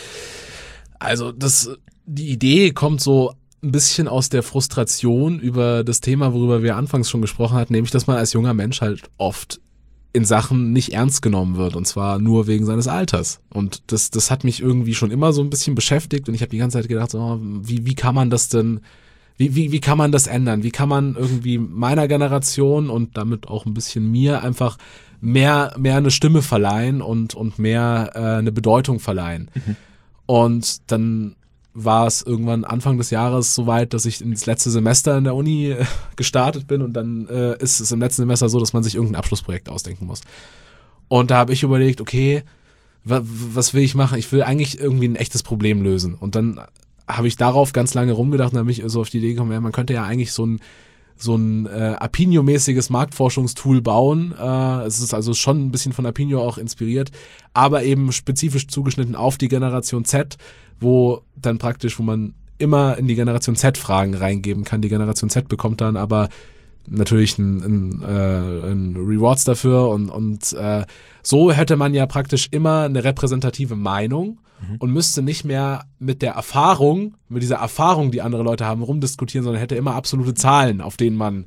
Also die Idee kommt so ein bisschen aus der Frustration über das Thema, worüber wir anfangs schon gesprochen hatten, nämlich, dass man als junger Mensch halt oft in Sachen nicht ernst genommen wird, und zwar nur wegen seines Alters. Und das hat mich irgendwie schon immer so ein bisschen beschäftigt, und ich habe die ganze Zeit gedacht, so, wie kann man das denn, wie kann man das ändern? Wie kann man irgendwie meiner Generation und damit auch ein bisschen mir einfach mehr eine Stimme verleihen und mehr eine Bedeutung verleihen? Und dann war es irgendwann Anfang des Jahres soweit, dass ich ins letzte Semester in der Uni gestartet bin, und dann ist es im letzten Semester so, dass man sich irgendein Abschlussprojekt ausdenken muss. Und da habe ich überlegt, okay, was will ich machen? Ich will eigentlich irgendwie ein echtes Problem lösen. Und dann habe ich darauf ganz lange rumgedacht und habe mich so auf die Idee gekommen, ja, man könnte ja eigentlich so ein Apinio-mäßiges Marktforschungstool bauen. Es ist also schon ein bisschen von Apinio auch inspiriert, aber eben spezifisch zugeschnitten auf die Generation Z, wo man immer in die Generation Z Fragen reingeben kann. Die Generation Z bekommt dann aber natürlich ein Rewards dafür, und so hätte man ja praktisch immer eine repräsentative Meinung und müsste nicht mehr mit dieser Erfahrung, die andere Leute haben, rumdiskutieren, sondern hätte immer absolute Zahlen, auf denen man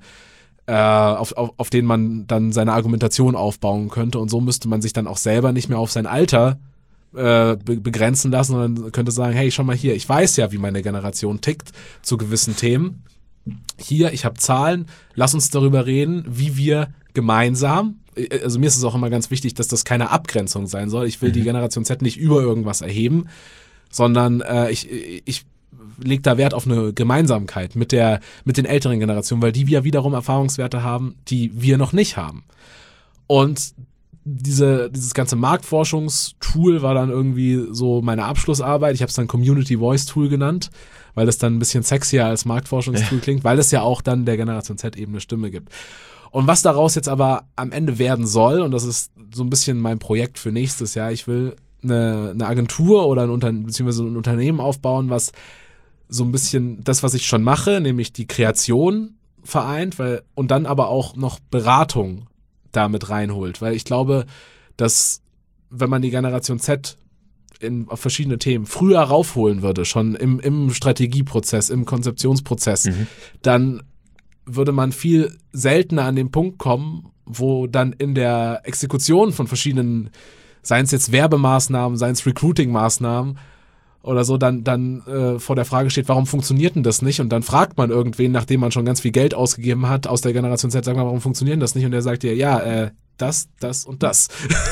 dann seine Argumentation aufbauen könnte, und so müsste man sich dann auch selber nicht mehr auf sein Alter begrenzen lassen, sondern könnte sagen, hey, schau mal hier, ich weiß ja, wie meine Generation tickt zu gewissen Themen. Hier, ich habe Zahlen, lass uns darüber reden, wie wir gemeinsam, also mir ist es auch immer ganz wichtig, dass das keine Abgrenzung sein soll. Ich will die Generation Z nicht über irgendwas erheben, sondern ich lege da Wert auf eine Gemeinsamkeit mit den älteren Generationen, weil die ja wiederum Erfahrungswerte haben, die wir noch nicht haben. Und dieses ganze Marktforschungstool war dann irgendwie so meine Abschlussarbeit. Ich habe es dann Community Voice Tool genannt, weil das dann ein bisschen sexier als Marktforschungstool klingt, weil es ja auch dann der Generation Z eben eine Stimme gibt. Und was daraus jetzt aber am Ende werden soll, und das ist so ein bisschen mein Projekt für nächstes Jahr, ich will eine Agentur oder beziehungsweise ein Unternehmen aufbauen, was so ein bisschen das, was ich schon mache, nämlich die Kreation vereint, und dann aber auch noch Beratung damit reinholt, weil ich glaube, dass wenn man die Generation Z auf verschiedene Themen früher raufholen würde, schon im Strategieprozess, im Konzeptionsprozess, dann würde man viel seltener an den Punkt kommen, wo dann in der Exekution von verschiedenen, seien es jetzt Werbemaßnahmen, seien es Recruiting-Maßnahmen oder so, dann vor der Frage steht, warum funktioniert denn das nicht? Und dann fragt man irgendwen, nachdem man schon ganz viel Geld ausgegeben hat, aus der Generation Z, sagt man, warum funktioniert denn das nicht? Und der sagt dir, ja, das und das.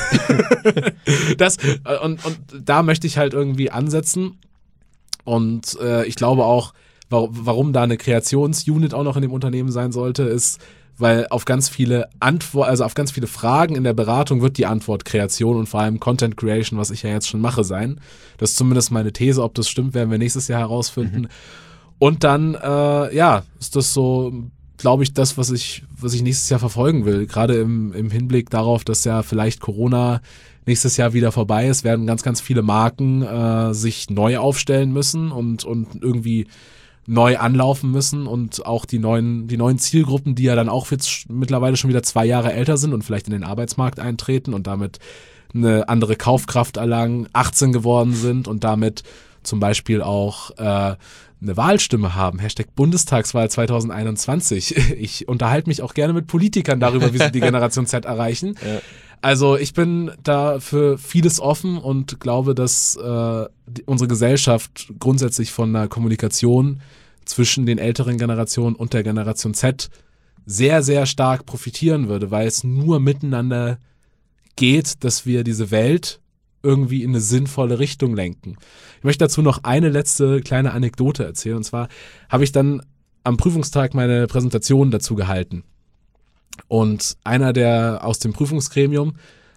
Und da möchte ich halt irgendwie ansetzen. Und ich glaube auch, warum da eine Kreationsunit auch noch in dem Unternehmen sein sollte, ist, weil auf ganz viele auf ganz viele Fragen in der Beratung wird die Antwort Kreation und vor allem Content Creation, was ich ja jetzt schon mache, sein. Das ist zumindest meine These. Ob das stimmt, werden wir nächstes Jahr herausfinden. Und dann, ist das so, glaube ich, das, was ich nächstes Jahr verfolgen will. Gerade im Hinblick darauf, dass ja vielleicht Corona nächstes Jahr wieder vorbei ist, werden ganz, ganz viele Marken sich neu aufstellen müssen und irgendwie neu anlaufen müssen und auch die neuen Zielgruppen, die ja dann auch jetzt mittlerweile schon wieder 2 Jahre älter sind und vielleicht in den Arbeitsmarkt eintreten und damit eine andere Kaufkraft erlangen, 18 geworden sind und damit zum Beispiel auch eine Wahlstimme haben. #Bundestagswahl 2021. Ich unterhalte mich auch gerne mit Politikern darüber, wie sie die Generation Z erreichen. Ja. Also ich bin da für vieles offen und glaube, dass unsere Gesellschaft grundsätzlich von einer Kommunikation zwischen den älteren Generationen und der Generation Z sehr, sehr stark profitieren würde, weil es nur miteinander geht, dass wir diese Welt irgendwie in eine sinnvolle Richtung lenken. Ich möchte dazu noch eine letzte kleine Anekdote erzählen. Und zwar habe ich dann am Prüfungstag meine Präsentation dazu gehalten. Und einer der aus dem Prüfungsgremium,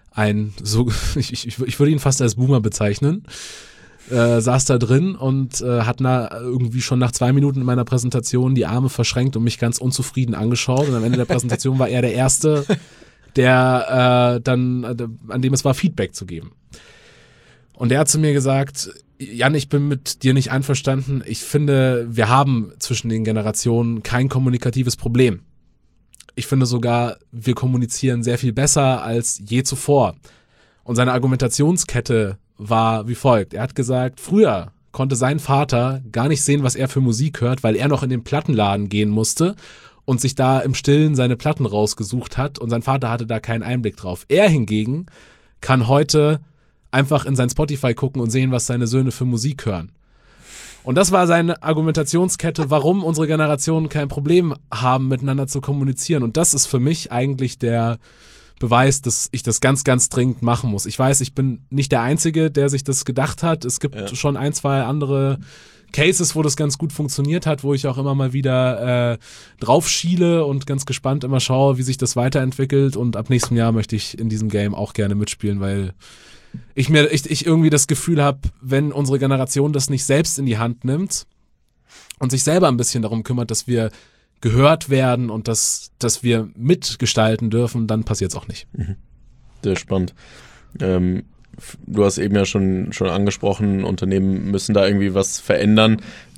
ich würde ihn fast als Boomer bezeichnen, saß da drin und hat irgendwie schon nach 2 Minuten in meiner Präsentation die Arme verschränkt und mich ganz unzufrieden angeschaut. Und am Ende der Präsentation war er der Erste, der an dem es war, Feedback zu geben. Und der hat zu mir gesagt, Jan, ich bin mit dir nicht einverstanden. Ich finde, wir haben zwischen den Generationen kein kommunikatives Problem. Ich finde sogar, wir kommunizieren sehr viel besser als je zuvor. Und seine Argumentationskette war wie folgt. Er hat gesagt, früher konnte sein Vater gar nicht sehen, was er für Musik hört, weil er noch in den Plattenladen gehen musste und sich da im Stillen seine Platten rausgesucht hat und sein Vater hatte da keinen Einblick drauf. Er hingegen kann heute einfach in sein Spotify gucken und sehen, was seine Söhne für Musik hören. Und das war seine Argumentationskette, warum unsere Generationen kein Problem haben, miteinander zu kommunizieren. Und das ist für mich eigentlich der Beweis, dass ich das ganz, ganz dringend machen muss. Ich weiß, ich bin nicht der Einzige, der sich das gedacht hat. Es gibt schon 1, 2 andere Cases, wo das ganz gut funktioniert hat, wo ich auch immer mal wieder drauf schiele und ganz gespannt immer schaue, wie sich das weiterentwickelt. Und ab nächstem Jahr möchte ich in diesem Game auch gerne mitspielen, weil ich irgendwie das Gefühl habe, wenn unsere Generation das nicht selbst in die Hand nimmt und sich selber ein bisschen darum kümmert, dass wir gehört werden und dass wir mitgestalten dürfen, dann passiert es auch nicht. Sehr spannend. Du hast eben ja schon angesprochen, Unternehmen müssen da irgendwie was verändern.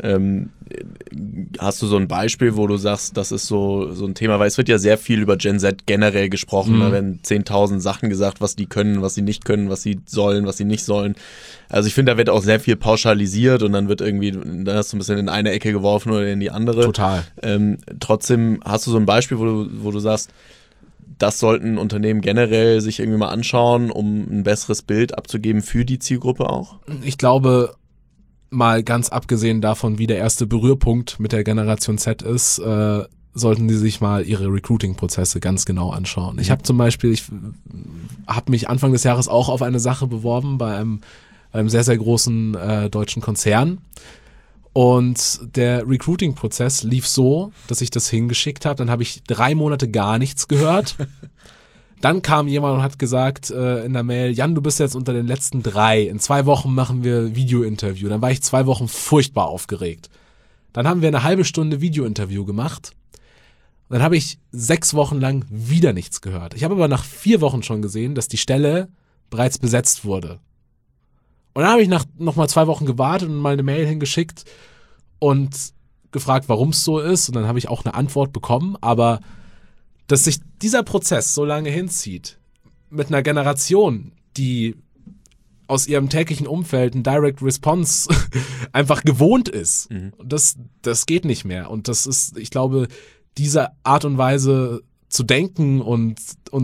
Hast du so ein Beispiel, wo du sagst, das ist so ein Thema, weil es wird ja sehr viel über Gen Z generell gesprochen, da werden 10.000 Sachen gesagt, was die können, was sie nicht können, was sie sollen, was sie nicht sollen. Also ich finde, da wird auch sehr viel pauschalisiert und dann wird irgendwie, dann hast du ein bisschen in eine Ecke geworfen oder in die andere. Total. Trotzdem hast du so ein Beispiel, wo du sagst, das sollten Unternehmen generell sich irgendwie mal anschauen, um ein besseres Bild abzugeben für die Zielgruppe auch? Ich glaube, mal ganz abgesehen davon, wie der erste Berührpunkt mit der Generation Z ist, sollten sie sich mal ihre Recruiting-Prozesse ganz genau anschauen. Ich habe zum Beispiel, ich habe mich Anfang des Jahres auch auf eine Sache beworben bei einem sehr, sehr großen deutschen Konzern. Und der Recruiting-Prozess lief so, dass ich das hingeschickt habe. Dann habe ich 3 Monate gar nichts gehört. Dann kam jemand und hat gesagt in der Mail, Jan, du bist jetzt unter den letzten 3. In 2 Wochen machen wir Video-Interview. Dann war ich 2 Wochen furchtbar aufgeregt. Dann haben wir eine halbe Stunde Video-Interview gemacht. Dann habe ich 6 Wochen lang wieder nichts gehört. Ich habe aber nach 4 Wochen schon gesehen, dass die Stelle bereits besetzt wurde. Und dann habe ich noch mal 2 Wochen gewartet und mal eine Mail hingeschickt und gefragt, warum es so ist. Und dann habe ich auch eine Antwort bekommen. Aber dass sich dieser Prozess so lange hinzieht, mit einer Generation, die aus ihrem täglichen Umfeld ein Direct Response einfach gewohnt ist, das geht nicht mehr. Und das ist, ich glaube, diese Art und Weise zu denken und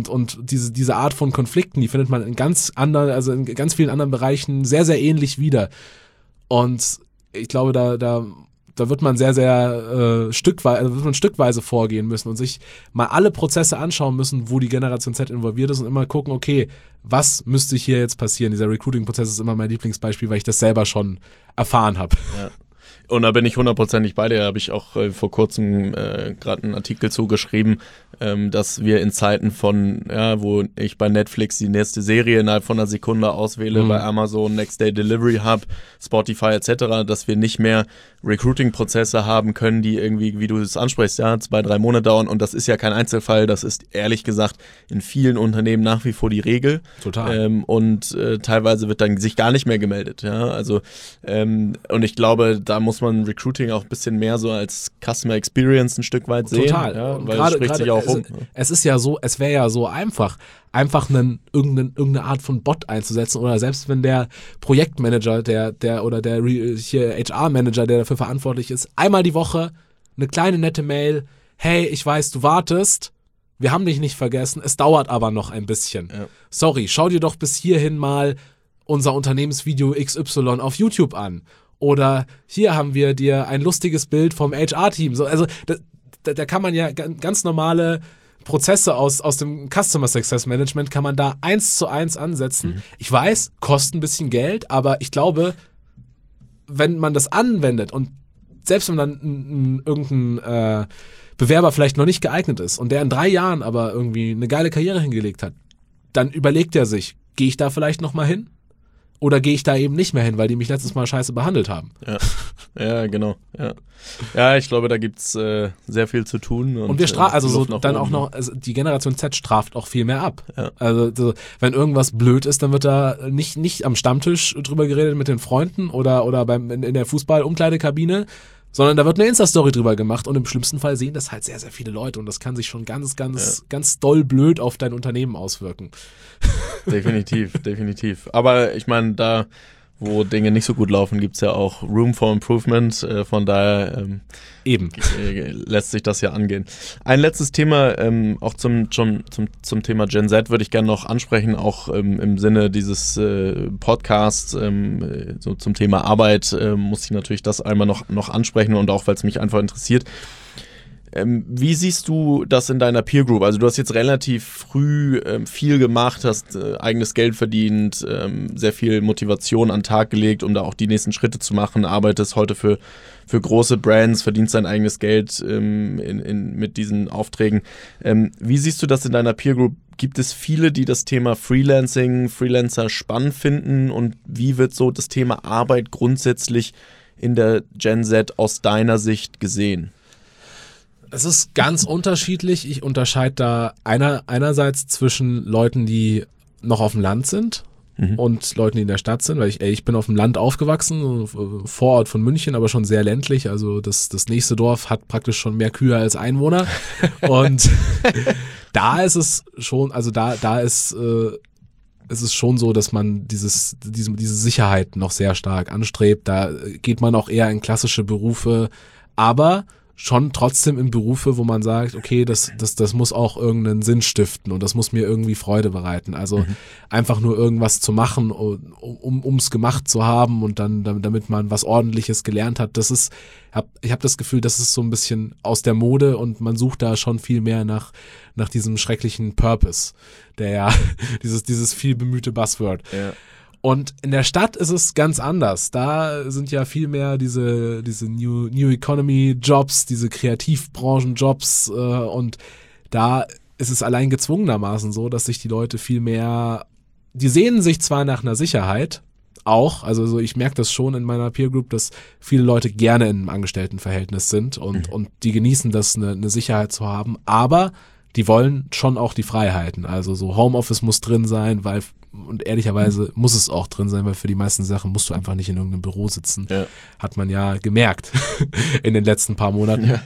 diese Art von Konflikten, die findet man in ganz vielen anderen Bereichen sehr, sehr ähnlich wieder. Und ich glaube, da wird man sehr, sehr stückweise vorgehen müssen und sich mal alle Prozesse anschauen müssen, wo die Generation Z involviert ist und immer gucken, okay, was müsste hier jetzt passieren? Dieser Recruiting-Prozess ist immer mein Lieblingsbeispiel, weil ich das selber schon erfahren habe. Ja. Und da bin ich 100% bei dir, da habe ich auch vor kurzem gerade einen Artikel zugeschrieben, dass wir in Zeiten von, wo ich bei Netflix die nächste Serie innerhalb von einer Sekunde auswähle, bei Amazon Next Day Delivery Hub, Spotify etc., dass wir nicht mehr Recruiting-Prozesse haben können, die irgendwie, wie du es ansprichst, 2-3 Monate dauern, und das ist ja kein Einzelfall, das ist ehrlich gesagt in vielen Unternehmen nach wie vor die Regel. Total. Und teilweise wird dann sich gar nicht mehr gemeldet, also und ich glaube, da muss man Recruiting auch ein bisschen mehr so als Customer Experience ein Stück weit sehen. Total. Weil es spricht sich auch rum. Es ist ja so, es wäre ja so einfach irgendeine Art von Bot einzusetzen, oder selbst wenn der Projektmanager, oder der HR-Manager, der dafür verantwortlich ist, einmal die Woche eine kleine nette Mail, hey, ich weiß, du wartest, wir haben dich nicht vergessen, es dauert aber noch ein bisschen. Ja. Sorry, schau dir doch bis hierhin mal unser Unternehmensvideo XY auf YouTube an. Oder hier haben wir dir ein lustiges Bild vom HR-Team. So, also da kann man ja ganz normale Prozesse aus dem Customer Success Management kann man da 1:1 ansetzen. Ich weiß, kostet ein bisschen Geld, aber ich glaube, wenn man das anwendet und selbst wenn dann irgendein Bewerber vielleicht noch nicht geeignet ist und der in 3 Jahren aber irgendwie eine geile Karriere hingelegt hat, dann überlegt er sich, gehe ich da vielleicht noch mal hin? Oder gehe ich da eben nicht mehr hin, weil die mich letztes Mal scheiße behandelt haben. Ja, genau. Ja, ich glaube, da gibt's sehr viel zu tun. Und wir die Generation Z straft auch viel mehr ab. Ja. Also wenn irgendwas blöd ist, dann wird da nicht am Stammtisch drüber geredet mit den Freunden oder in der Fußball-Umkleidekabine, sondern da wird eine Insta-Story drüber gemacht, und im schlimmsten Fall sehen das halt sehr, sehr viele Leute, und das kann sich schon ganz doll blöd auf dein Unternehmen auswirken. Definitiv. Aber ich meine, da, wo Dinge nicht so gut laufen, gibt's ja auch Room for Improvement. Von daher lässt sich das ja angehen. Ein letztes Thema, auch zum Thema Gen Z würde ich gerne noch ansprechen, auch im Sinne dieses Podcasts, so zum Thema Arbeit muss ich natürlich das einmal noch ansprechen, und auch, weil es mich einfach interessiert. Wie siehst du das in deiner Peer Group? Also du hast jetzt relativ früh viel gemacht, hast eigenes Geld verdient, sehr viel Motivation an den Tag gelegt, um da auch die nächsten Schritte zu machen, arbeitest heute für große Brands, verdienst dein eigenes Geld mit diesen Aufträgen. Wie siehst du das in deiner Peer Group? Gibt es viele, die das Thema Freelancer spannend finden, und wie wird so das Thema Arbeit grundsätzlich in der Gen Z aus deiner Sicht gesehen? Es ist ganz unterschiedlich. Ich unterscheide da einerseits zwischen Leuten, die noch auf dem Land sind und Leuten, die in der Stadt sind, weil ich bin auf dem Land aufgewachsen, Vorort von München, aber schon sehr ländlich. Also das nächste Dorf hat praktisch schon mehr Kühe als Einwohner. Und da ist es schon, also da ist es ist schon so, dass man diese Sicherheit noch sehr stark anstrebt. Da geht man auch eher in klassische Berufe, aber schon trotzdem in Berufe, wo man sagt, okay, das muss auch irgendeinen Sinn stiften und das muss mir irgendwie Freude bereiten. Also einfach nur irgendwas zu machen, um's gemacht zu haben und dann, damit man was Ordentliches gelernt hat, ich habe das Gefühl, das ist so ein bisschen aus der Mode, und man sucht da schon viel mehr nach diesem schrecklichen Purpose, der ja dieses viel bemühte Buzzword. Ja. Und in der Stadt ist es ganz anders. Da sind ja viel mehr diese New Economy Jobs, diese Kreativbranchen-Jobs, und da ist es allein gezwungenermaßen so, dass sich die Leute viel mehr, die sehnen sich zwar nach einer Sicherheit, auch, also ich merke das schon in meiner Peer Group, dass viele Leute gerne in einem Angestelltenverhältnis sind und die genießen das, eine Sicherheit zu haben, aber die wollen schon auch die Freiheiten. Also so Homeoffice muss drin sein, und ehrlicherweise muss es auch drin sein, weil für die meisten Sachen musst du einfach nicht in irgendeinem Büro sitzen. Ja. Hat man ja gemerkt in den letzten paar Monaten. Ja.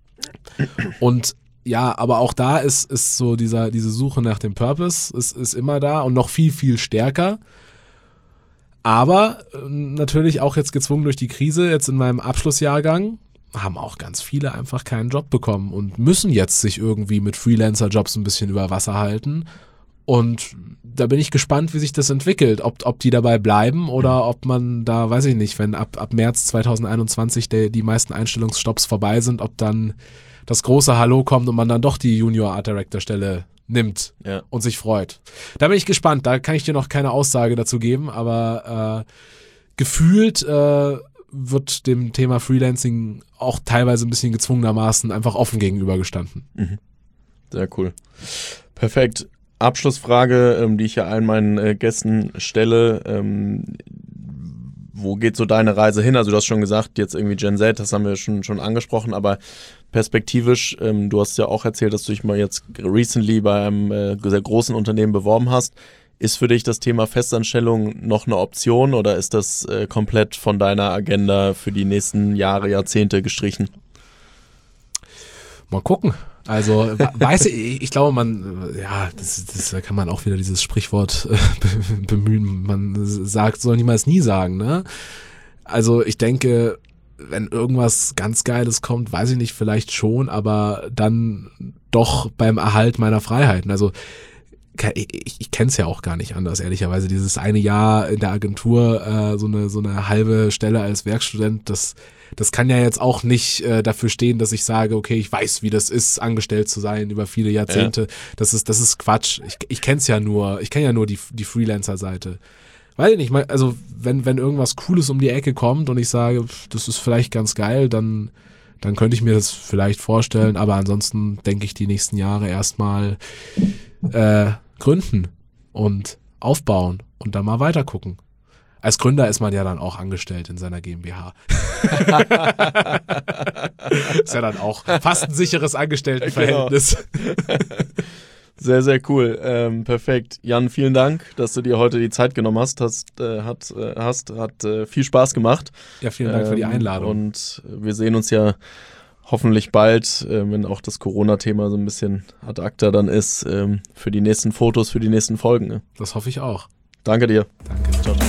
Und ja, aber auch da ist so diese Suche nach dem Purpose ist immer da und noch viel, viel stärker. Aber natürlich auch jetzt gezwungen durch die Krise, jetzt in meinem Abschlussjahrgang, haben auch ganz viele einfach keinen Job bekommen und müssen jetzt sich irgendwie mit Freelancer-Jobs ein bisschen über Wasser halten. Und da bin ich gespannt, wie sich das entwickelt, ob die dabei bleiben oder ob man da, weiß ich nicht, wenn ab März 2021 die meisten Einstellungsstopps vorbei sind, ob dann das große Hallo kommt und man dann doch die Junior Art Director Stelle nimmt und sich freut. Da bin ich gespannt, da kann ich dir noch keine Aussage dazu geben, aber gefühlt wird dem Thema Freelancing auch teilweise ein bisschen gezwungenermaßen einfach offen gegenübergestanden. Sehr cool. Perfekt. Abschlussfrage, die ich ja allen meinen Gästen stelle. Wo geht so deine Reise hin? Also du hast schon gesagt, jetzt irgendwie Gen Z, das haben wir schon angesprochen, aber perspektivisch, du hast ja auch erzählt, dass du dich mal jetzt recently bei einem sehr großen Unternehmen beworben hast. Ist für dich das Thema Festanstellung noch eine Option oder ist das komplett von deiner Agenda für die nächsten Jahre, Jahrzehnte gestrichen? Mal gucken. Also ich glaube, da kann man auch wieder dieses Sprichwort bemühen. Man sagt, soll niemals nie sagen, ne? Also ich denke, wenn irgendwas ganz Geiles kommt, weiß ich nicht, vielleicht schon, aber dann doch beim Erhalt meiner Freiheiten. Also ich kenne es ja auch gar nicht anders, ehrlicherweise. Dieses eine Jahr in der Agentur, so eine halbe Stelle als Werkstudent, das kann ja jetzt auch nicht dafür stehen, dass ich sage, okay, ich weiß, wie das ist, angestellt zu sein über viele Jahrzehnte. Ja. Das ist Quatsch. Ich kenne ja nur die Freelancer-Seite. Weiß ich nicht, also wenn irgendwas Cooles um die Ecke kommt und ich sage, das ist vielleicht ganz geil, dann könnte ich mir das vielleicht vorstellen, aber ansonsten denke ich die nächsten Jahre erstmal gründen und aufbauen und dann mal weiter gucken. Als Gründer ist man ja dann auch angestellt in seiner GmbH. Ist ja dann auch fast ein sicheres Angestelltenverhältnis. Genau. Sehr, sehr cool. Perfekt. Jan, vielen Dank, dass du dir heute die Zeit genommen hast. Hat viel Spaß gemacht. Ja, vielen Dank für die Einladung. Und wir sehen uns ja hoffentlich bald, wenn auch das Corona-Thema so ein bisschen ad acta dann ist, für die nächsten Fotos, für die nächsten Folgen. Ne? Das hoffe ich auch. Danke dir. Danke. Ciao.